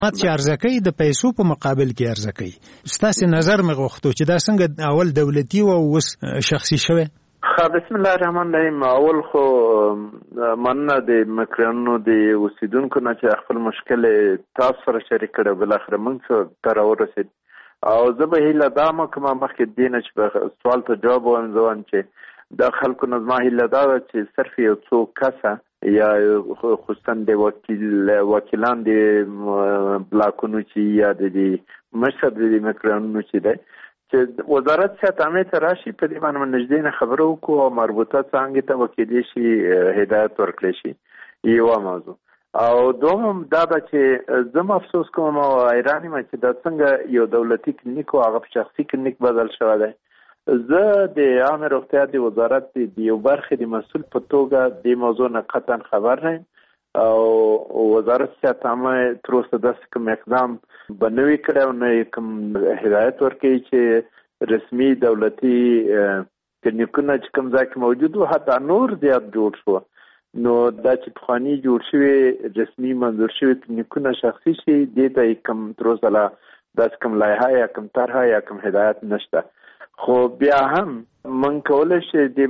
مات چې ارزه کوي د پیسو په مقابل کې ارزه کوي. ستاسو نظر مې غوښتو چې دا څنګه اول دولتي او اوس شخصي شوی؟ بسم الله الرحمن الرحیم. اول خو مننه د مکرانو د اوسیدونکو نه چې خپل مشکل تاسو سره شریک کړو، بل اخر موږ ته راورسید او زه به هیله دا کوم مخکې دینه چې سوال ته جواب وایم ځوان چې د خلکو نظم هیله دا چې صرف یو څو کسه یا خصوصا د وکیلان د بلاکونو چې یا د مشهد د مکرانو چې دی چې وزارت صحت عامه ته راشي په دې باندې نږدې نه خبرو وکړو او مربوطه څانګې ته وکیلی شي هدایت ورکړي شي یو موضوع. او دوم دا چې زما افسوس کوم او حیران یم چې دا څنګه یو دولتي کلینیک او هغه شخصي کلینیک بدل شوی دی. زه د عامه روغتیا د وزارت د یو برخې د مسؤل په توګه د موضوع نه قطعا خبر نه او وزارت صحت عامه تر اوسه داسې کوم اقدام بنوي کړی او نه کوم هدایت ورکوي چې رسمي دولتي کلینیکونه چې کوم ځای کې موجود وو حتی نور زیات جوړ شو. نو دا چې پخواني جوړ شوي رسمي منظور شوي کلینیکونه شخصي شي دې ته کوم تر اوسه داسې کوم لایحه یا کوم طرحه یا کوم هدایت نشته. خو بیا هم من کولی شي د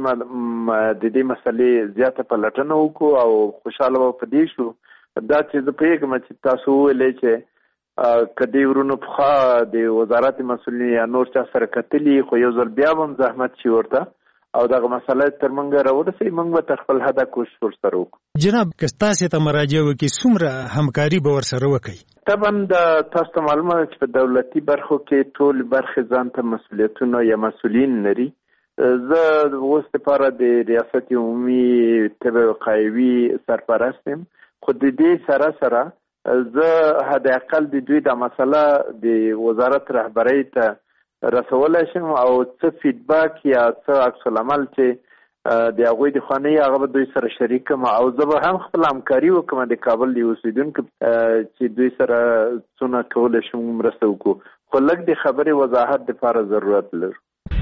دې مسلې زیاته پلټنه وکړو او خوشحاله به په دې شو دا چې زه پوهېږم چې تاسو وویلې چې که دې ورونو پخوا د وزارت مسؤلین یا نور چا سره کتلي خو یو ځل بیا به هم زحمت شي ورته او دغه مسله تر موږ راورسوي موږ به تر خپل حده کوشش ورسره وکړو. جناب که تاسې ته مراجعه وکړي څومره همکاري به ورسره وکړي؟ طبعا د تاسو ته معلومه ده چې په دولتي برخو کې ټول برخې ځان ته مسؤلیتونه یا مسؤلین لري. زه اوس لپاره د ریاست عمومي طب وقایوي سرپرست یم خو د دې سره سره زه حد اقل د دوی د مسله د وزارت رهبرۍ ته رسولی شم او څه فیډباک یا څه عکس العمل چې د هغوی د خوانۍ هغه به دوی سره شریک کړم او زه به هم خپل همکاري وکړم د کابل د اوسېدونکو چې دوی سره څونه کولی شم مرسته وکړو خو لږ د خبرې وضاحت دپاره ضرورت لرو.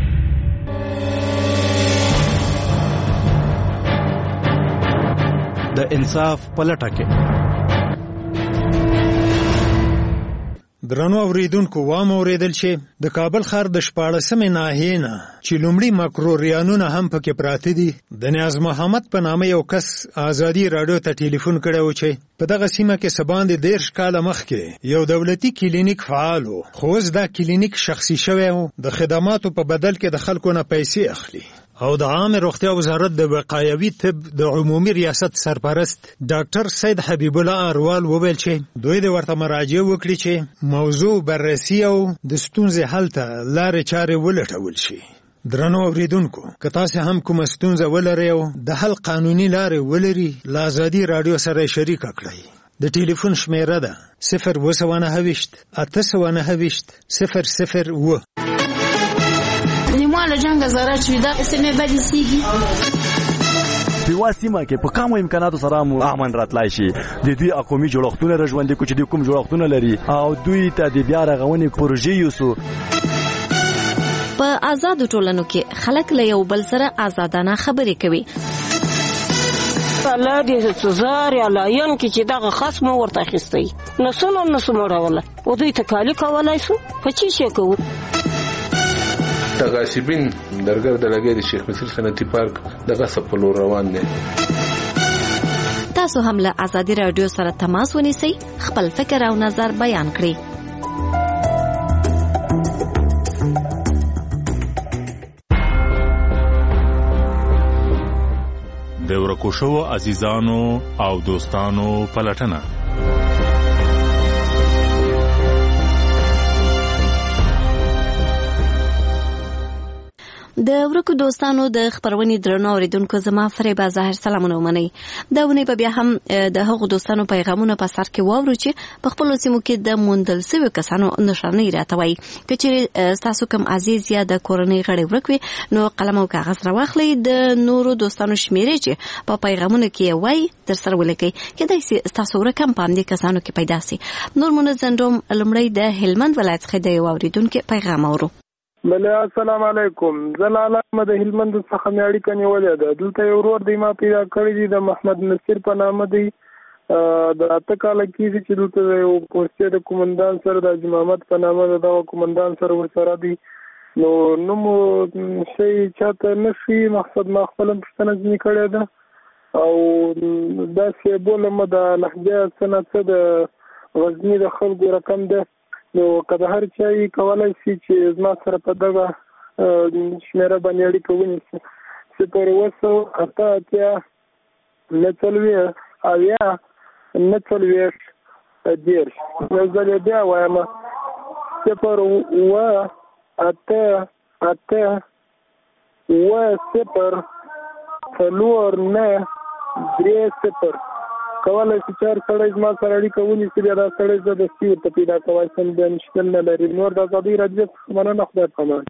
د انصاف په لټه کې درنو اوریدونکو وام اوریدل چې د کابل ښار د 14مې ناحیې نه چې لومړي مکروریانونه هم پکې پراته دي د نیاز محمد په نامه یو کس آزادي راډیو ته ټلیفون کړی و چې په دغه سیمه کې څه باندې 10 کاله مخکې یو دولتي کلینیک فعال و خو اوس دا کلینیک شخصي شوی و د خدماتو په بدل کې د خلکو نه پیسې اخلي. او د عامه روغتیا وزارت د وقایوي طب د عمومي ریاست سرپرست ډاکټر سید حبیب الله اروال وویل چې دوی د ورته مراجعه وکړي چې موضوع بررسي او د ستونزې حل ته لارې چارې ولټول شي. درنو اوریدونکو که تاسو هم کومه ستونزه ولرئ او د حل قانوني لارې ولري له ازادي راډیو سره شریک کړئ. د ټلیفون شمیره ده 029 829 001. مال جنگ زاره چې دا اسمه بدی سیږي په سیمه کې په کومو امکاناتو سره مو امن راتلای شي د دوی اقومي جوړښتونه رژوندې کوي چې کوم جوړښتونه لري او دوی ته د بیا رغونې پروژې یوسو. په آزاد ټولنو کې خلک له یو بل سره آزادانه خبرې کوي. الله دې سزار یا لاین کې چې دغه خصم ورته اخیستی نسو مړوله او دوی ته کالی کولای شو په چی شي کوو. تغاصبین درګر د لګي د شیخ مصر صنعتي پارک دغه سپلو روان دي. تاسو هم له آزادي رادیو سره تماس ونیسئ خپل فکر او نظر بیان کړئ. د ورکو شوو عزیزانو او دوستانو پلټنه د ورکو دوستانو د خبرونې درنو اوریدونکو زما فریبا ظاهر سلامونه ومنئ. دا ونی په بیا هم د هغو دوستانو پیغامونه په سر کې واورو چې په خپل سیمو کې د موندل شویو کسانو نشانې راتوي. کچې تاسو کوم عزیز یا د کورنۍ غړي ورکوي نو قلم او کاغذ راواخلئ د نورو دوستانو شمیرې چې په پیغامونو کې وای تر سره ولیکئ. کېدای شي تاسو ورکم په همدې کسانو کې پیدا شي. نور منځندوم لمړی د هلمند ولایت څخه د یو اوریدونکو پیغام اورو. بله السلام علیکم. زه لاله د هلمند څخه مې اړیکه نیولې ده. دلته یو ورور دی ما پیدا کړی دی د محمد نصیر په نامه دی د 8 کاله کېږي چې دلته یو پوستې د کومندان سره د حاجي محمد په نامه د دغه کومندان سره ورسره دی. نو نوم شی چاته نشي، مقصد ما خپل پوښتنه ځینې کړې ده او داسې بولم د لهجه څه نه څه د غزني د خلکو رقم ده. نو که د هر چا یې کولی شي چې زما سره په دغه شمېره باندې اړیکه ونیسي 0 اویا 49 10. یو ځل یې بیا وایم 0 8 0 4 9 3 کولی شي 4 سړی زما سره اړیکه ونیسي، بیا دا سړی زه دستي ورته پیدا کولی شم، بیا مشکل نه لري. نور د ازادۍ راډیو څخه مننه، خدای پامان.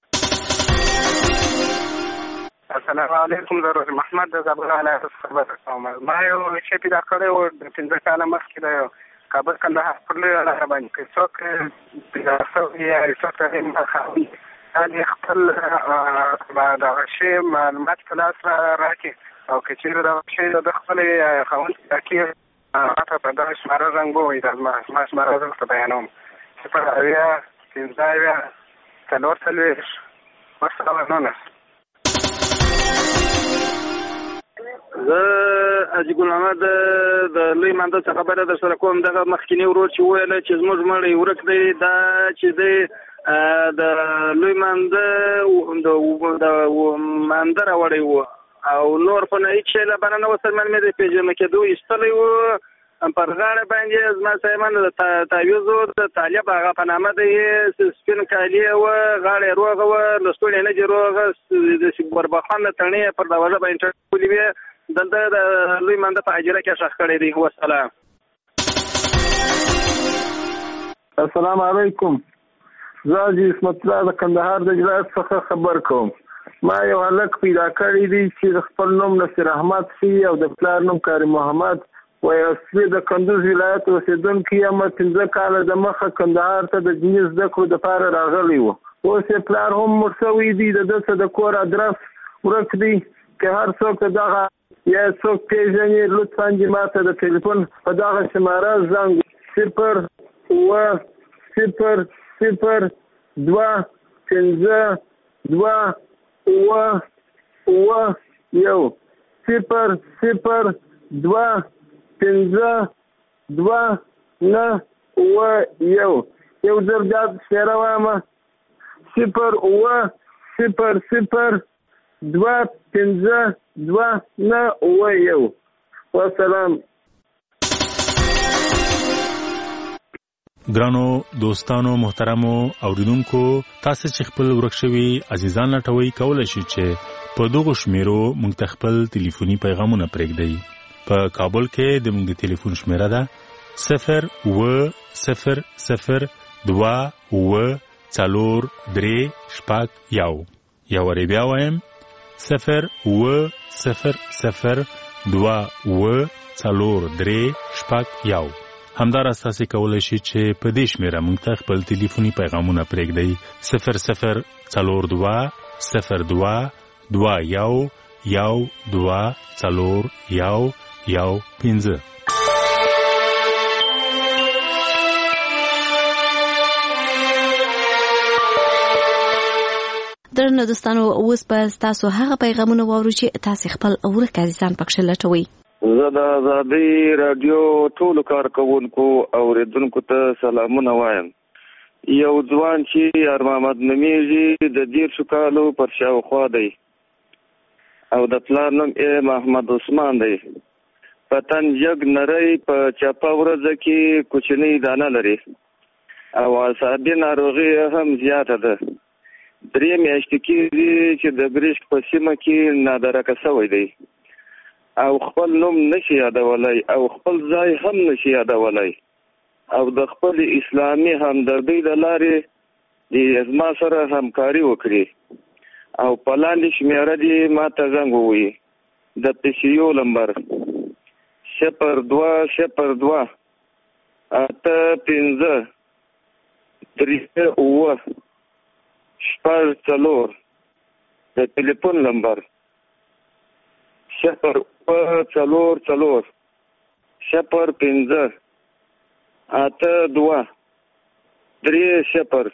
السلام علیکم، زه روز محمد د زابل ولایت څخه خبره کوم. ما یو شی پیدا کړی و د 15 کاله مخکې د کابل کندهار پر لویه لاره باندې که څوک پیدا شوي یا څوک ته خاوي هغې خپل دغه شی معلومات په لاس راکړي او که چېرې دغه شی د خپلې خاوند پیدا کړي راته په دغه شماره زنګ ووایي. دا زما شماره زه ورته بیانوم 0 اویا 15 اویا 4 ورسره. زه حاجي ګل محمد د لوی مانده څخه خبره در سره کوم. دغه مخکینی ورور چې وویله چې زموږ مړی ورک دی، دا چې دی د لوی مانده د مانده راوړی و او نور خو نه هېڅ شی له بره نه و سر معلومېدی، پېژنه کېدو ایستلی و پر غاړه باندې زما صاحبان د تعویض د طالب هغه په نامه دی، سپین کالي و، غاړه یې روغه وه، لستوڼې نه دي روغه، د ګوربخان د تڼۍ پر دروازه باندې ټکولې وې. دلته د لوی مانده په حجره کې ښخ کړی دی. والسلام. السلام علیکم، زه حاجي اسمت الله د کندهار د جلات څخه خبر کوم. ما یو هلک پیدا کړی دی چې د خپل نوم نصیر احمد سی او د پلار نوم کاري محمد و اصلي د کندوز ولایت اوسېدونکی یم. 15 کاله د مخه کندهار ته د دیني زده کړو دپاره راغلی و. اوس یې پلار هم مړ شوی دی، د ده څه د کور ادرس ورک دی. که هر څوک دغه یا څوک پېژني لطفا دې ما ته د ټلیفون په دغه شماره زنګ 0 0 0 0 2 5 2 1 0 0 2 5 2 9 یو ځل دا شمېره وایم 0 0 0 2 5 2 9 والسلام. ګرانو دوستانو محترمو اوریدونکو، تاسو چې خپل ورک شوي عزیزان لټوي کولای شئ چې په دغه شمیرو موږ ته خپل ټلیفوني پیغامونه پرېږدئ. په کابل کې د موږ د ټلیفون شمیره ده 0 0 0 2 4 3 1. یو وری بیا وایم 0 0 0 2 4 3 1. همدارس تاسو کولای شئ چې په دې شمیره موږ ته خپل ټلیفوني پیغامونه پرېږدئ 0 0 4 2 0 2 2 1 2 4 1 5. درنو دوستانو، اوس به تاسو هغه پیغامونه واورو چې تاسو خپل ورک عزیزان پکښ لټوي. زه د ازادۍ راډیو ټولو کارکوونکو او اوریدونکو ته سلامونه وایم. یو ځوان چې یار محمد نومیږي د 10 کالو پر شاوخوا دی او د پلار نوم یې محمد عثمان دی. په تن جګ نری، په چپه ورځ کې کوچنۍ دانه لري او اعصابي ناروغي هم زیاته ده. 3 میاشتې کېږي چې د ګریشک په سیمه کې نادرکه شوی دی او خپل نوم نشي یادولی او خپل ځای هم نشي یادولی او د خپل اسلامي همدردۍ د لارې زما سره همکاري وکړي او په لاندې شمېره دې ما ته زنګ ووایي. د پیسیو نمبر 0 2 0 2 8 5 3 9 4. د ټلیفون نمبر 0 4 4 0 5 8 2 3 0.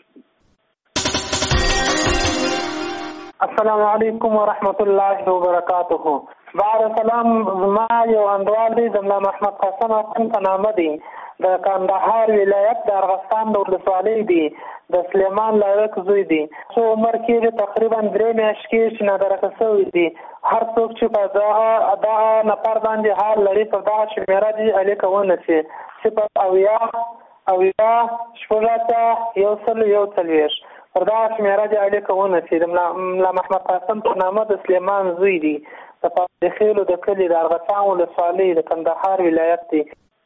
السلام علیکم ورحمت الله وبرکاته. بعد سلام، ما یو انډوال دی د ملا محمد قاسم افغان په نامه دی، د کندهار ولایت د ارغستان د ولسوالۍ دی، د سلیمان لایق زوی دی. څو عمر کې تقریبا 3 میاشتې کې چې نادرکه شوی دی. هر څوک چې په دغه نفر باندې حال لري په دغه شمیره دي الیکه ونسي 0 0 1 پر دغه شمیره دي الیکه ونسي. د ملا محمد قاسم په نامه د سلیمان زوی دی، د پاتخیلو د کلي د ارغستان ولسوالۍ د کندهار ولایت دی.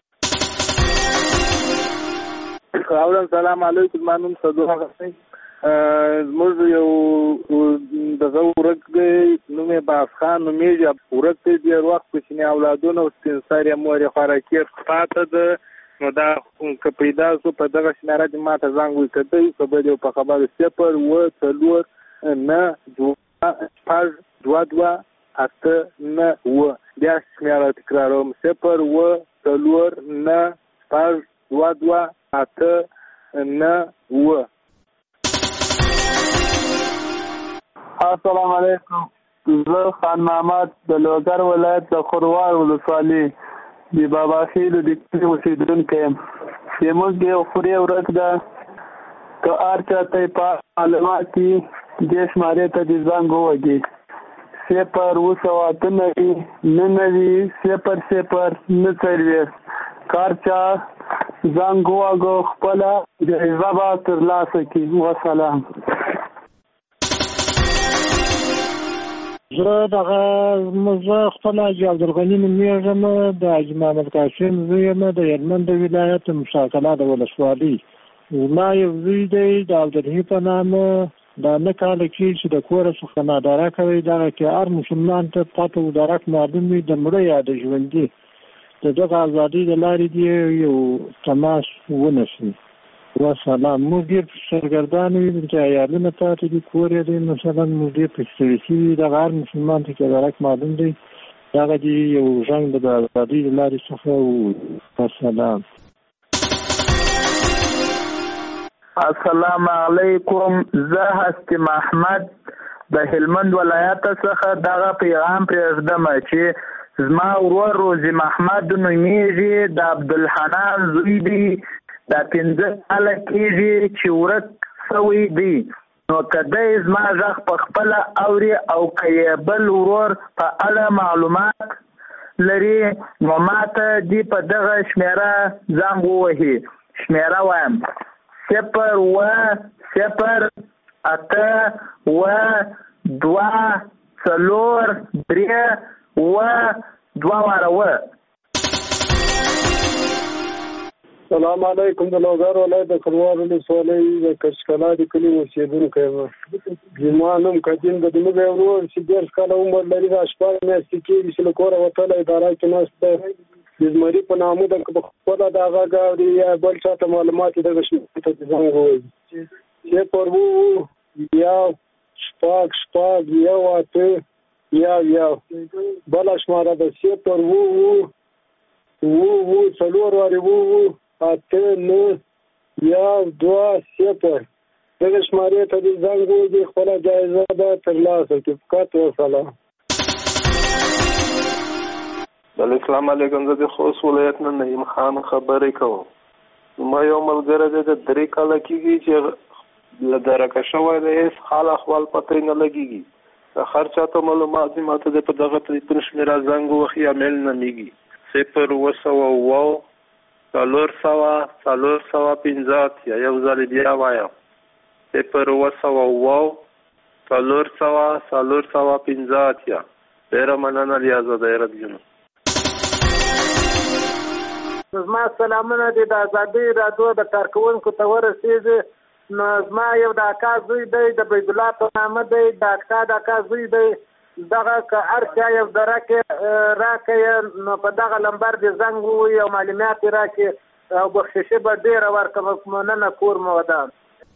اولا سلام علیکم، ما نوم صدوق غسی. زموږ یو دغه ورک دی، نوم یې باز خان نومیږي. ورک دی ډېر وخت کوچني اولادونه او سپین سر یې مور یې خوراکي پاته ده. نو دا که پیدا شو په دغه شمیره دې ما ته زنګ وکړئ، که به دې په خبره 0 و 4 9 2 2 8 9 بیا شمیره تکراروم 0 و 4 9 2 2 8 9. السلام علیکم، زه خان محمد د لوګر ولایت د خروار ولسوالۍ د بابا خیلو د کلي اوسېدونکی یم. زموږ یو خورۍ ورک ده، که هر چا ته په معلومات کې دې شمارې ته دې زنګ ووهي 0 9 0 0 کار چا زنګ ووهو خپله جایزه به ترلاسه کړي. وسلام. زه خپل حاجي عبدالغني نومیږم، د حاجي محمد قاسم زوی یم، د هلمند ولایت مشاکله د ولسوالۍ. زما یو زوی دی د عبدالحی په نامه، دا 9 کاله کې چې د کوره څخه ناداره کوي. دغه کې هر مسلمان ته پته و درک معلوم وي د مړه یا د ژوندي د دغه ازادۍ د لارې دی یو تماس ونسي. وسلام. موږ ډېر سرګردان وي چې عیالونه پاتې دي، کور یې دی مثلا، موږ ډېر پکې ستړي شوي. دغه هر مسلمان ته چې درک معلوم دی دغه دي یو ژوند د ازادۍ د لارې څخه. وسلام. السلام علیکم، زه هستی محمد د هلمند ولایت څخه دغه پیغام پرېږدم چې زما ورور روزي محمد نومیږي، د عبدالحنان زوی دی، دا 15 کاله کېږي چې ورک شوی دی. نو که دی زما غږ په خپله اوري او که یې بل ورور په اړه معلومات لري نو ما ته دې په دغه شمیره زنګ ووهي. شمیره وایم 0 و 0 8 و 2 4 3 و 2 سلام علیکم، د لوګر ولایت د خروار ولسوالۍ د کچکلا د کلي اوسېدونکی یم. زما نوم قدیم د زموږ یو ورور چې 10 کاله عمر لري، د 8 میاشتې کېږي چې له کوره وتلی اداره کې ناست دی. د زمري په نامه ده، که په خپله د غږ اوري یا بل چا ته معلومات یې دغه شمیرې ته زنګ ووهي 0 1 6 1 8 1 بله شماره ده 0 4 8 9 2 0. دغه شمارې ته دې زنګ ووهي، خپله جایزه به ترلاسه کړي. فقط وسلام. السلام علیکم، زه د خوست ولایت نه نعیم خان خبرې کوم. ما یو ملګری دی د 3 کاله کېږي چې له درکه شوی دی، هېڅ حال احوال پته یې نه لګېږي. د هر چا ته معلومات دي، ما ته د په دغه تلیفون شمېره زنګ ووهي یا میل نه میږي 0 4 4 یو ځل بیا وایم 0 4 4 ډېره مننه ریاضه دی رادیو. زما سلامونه دي د ازادۍ راډیو د کارکوونکو ته ورسېږي. نو زما یو د اکا زوی دی، د بیت الله په نامه دی، د اکا زوی دی. دغه که هر چا یو درکې راکړي نو په دغه لمبر دې زنګ ووهي او معلومات یې راکړي او بخششي به ډېره ورکړم. مننه، کور مو ودان.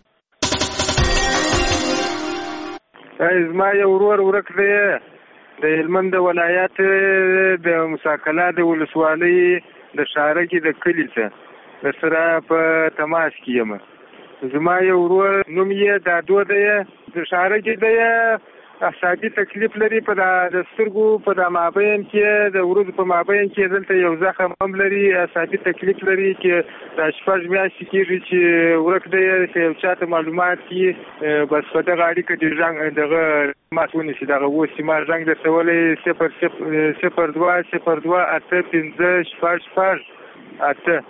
زما یو ورور ورک دی د هلمند ولایت د مساکله د ولسوالۍ د شاره کې د کلي څخه د سره په تماس کې یم. زما یو ورور نوم یې دادو دی، د شاره کې دی، اعصابي تکلیف لري په د سترګو په د مابین کې، د ورځو په مابین کې دلته یو زخم هم لري، اعصابي تکلیف لري چې د 6 میاشتې کېږي چې ورک دی، چې یو چاته معلومات کړي بس په دغه اړیکه د زنګ دغه مات ونیسي. دغه اوس چې ما زنګ درته ولی 0202 85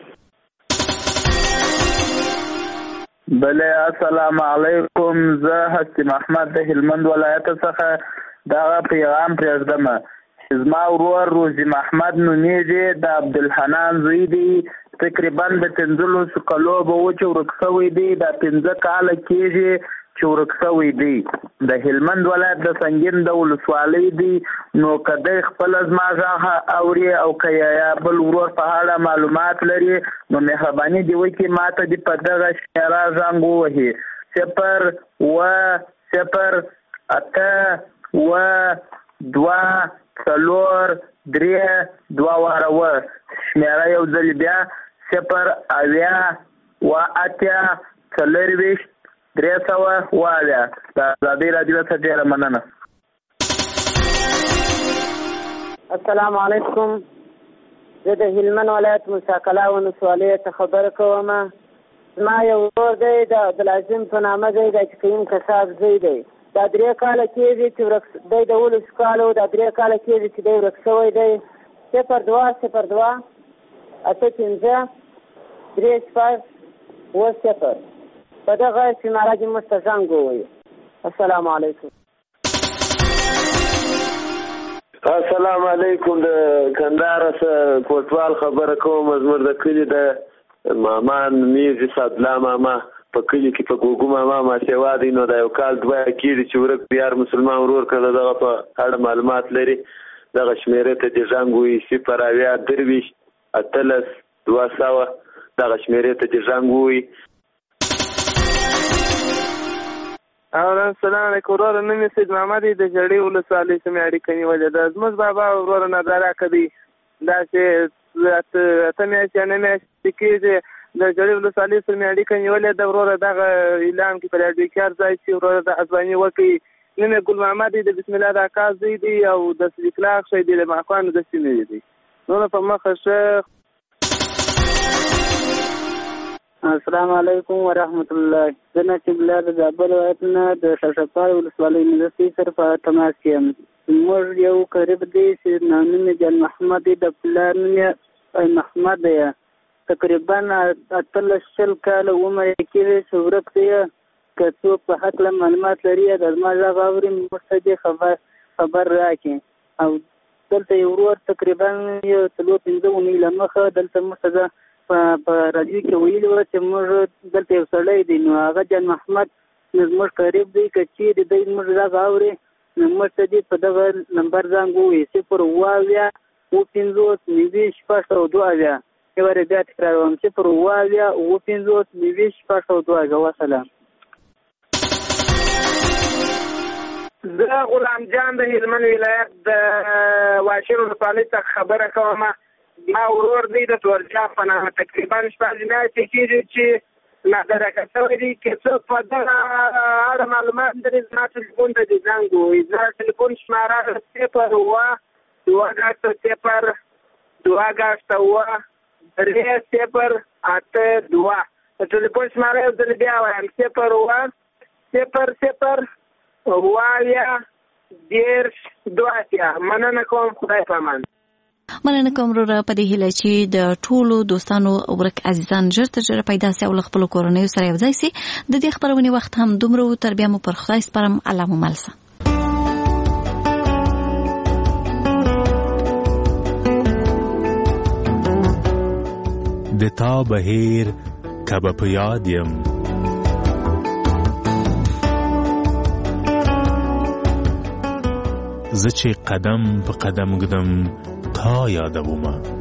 بله. السلام علیکم، زه حسین محمد د هلمند ولایت څخه دغه پیغام پرېږدم. زما ورور روزي محمد نومیږي، د عبدالحنان زوی دی، تقریبا د 15 کالو به و چې ورک شوی دی، دا 15 کاله کېږي چې ورک شوی دی. د هلمند ولایت د سنګین د ولسوالۍ دی. نو که دی خپل زما غږ اوري او که یا بل ورور په اړه معلومات لري نو مهرباني دې وکړي ما ته دې په دغه شمېره زنګ ووهي 0 شمېره یو ځل بیا 0 د ازادۍ راډیو څخه ډېره مننه. السلام علیکم، زه د هلمند ولایت موسی کلا ولسوالۍ څخه خبره کوم. زما یو ورور دی، د عبدالعظیم په نامه دی، د کریم کساب زوی دی. دا 3 کاله کېږي چې دی د 19 کالو، دا 3 کاله کېږي چې دی ورک شوی دی. 0202 85 36 په دغه شماره کې موږ ته زنګ ووایي. السلام علیکم. السلام علیکم، د کندهار څخه کوټوال خبره کوم. زموږ د کلي د ماما میرزي صادلا ماما په کلي کې په ګوګو ماما ماسیوا دی. نو دا یو کال 2 کېږي چې ورک بیار مسلمان ورور کړه. دغه په اړه معلومات لري، دغه شمېرې ته دې زنګ ووایي 0 200 دغه شمېرې ته دې زنګ ووایي. السلام علیکم ورور، نوم یې سید محمد د جړې ولسوالۍ څخه اړیکه نیولې ده. زموږ بابا ورور نظاره کوي دا چې اته میاشتې نه میاشتې کېږي د جړې ولسوالۍ څخه اړیکه نیولې ده. ورور دغه اعلان کې پر راډیو کې ځای چې ورور د ازباني وکړي. نوم یې ګل محمد د بسم الله د اکا زوی دی او د صدیق الله اخ شهید د ماخوانو د سیمې دی. نو په مخه شه. السلام علیکم ورحمت الله. زه نصیب الله د زابل ولایت نه د شاشقار ولسوالۍ نږدې سره په تماس کې یم. موږ یو قریب دی چې نوم یې جان محمد د پلار نوم یې محمد دی. تقریبا 18 کاله عمر یې کېږي چې ورک دی. که څوک په هکله معلومات لري د زما غږ اوري موږ ته دې خبر راکړي. او دلته یو ورور تقریبا 4-5 اونۍ له مخه دلته موږ ته په راډیو کې ویلي وو چې موږ دلته یو سړی دی، نو هغه جان محمد زموږ قریب دی. که چیرې دی موږ غږ اوري نو موږ ته دې په دغه نمبر زنګ ووایي 0 2 یو وارې بیا تکراروم 0 2 وسلام. زه غلام جان د هلمند ولایت د واشیر ولسوالۍ څخه خبره کوم. ما ورور دی د تورجا په نامه تقریبا 6 میاشتې کېږي چې نادرکه شوی دی. که څوک په دغه اړه معلومات لري زما ټلیفون ته دې زنګ ووایي. زما ټلیفون شماره 0 د ټلیفون شماره یو ځل بیا وایم 0 مننه کوم. خدای پامان. مننه کوم وروره په دې هیله چې د ټولو دوستانو ورک عزیزان ژر تر ژره پیدا سي او له خپلو کورنیو سره یو ځای سي. د دې خپرونې وخت هم دومره و. تر بیا مو پر خدای سپارم. الله مو مل شه. د تا بهیر کبه په یاد یم، زه چې قدم په قدم ږدم تا یادومه.